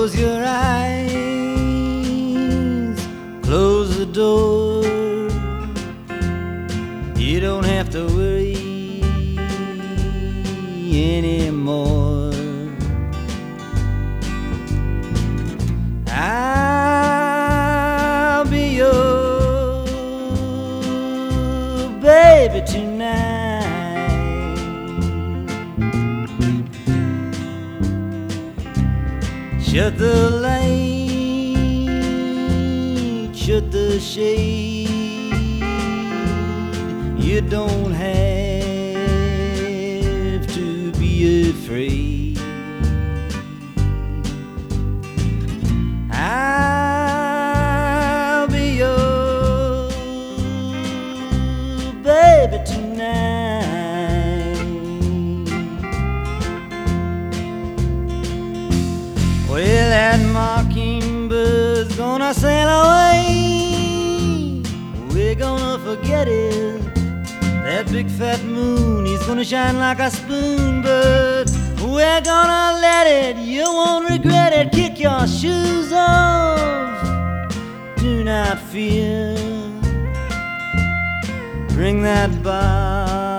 Close your eyes, close the door. You don't have to worry anymore. I'll be your baby tonight. Shut the light, shut the shade. You don't have to be afraid. I'll be your baby tonight. Well, that mockingbird's gonna sail away. We're gonna forget it. That big fat moon, he's gonna shine like a spoon, but we're gonna let it. You won't regret it. Kick your shoes off, do not fear. Bring that bar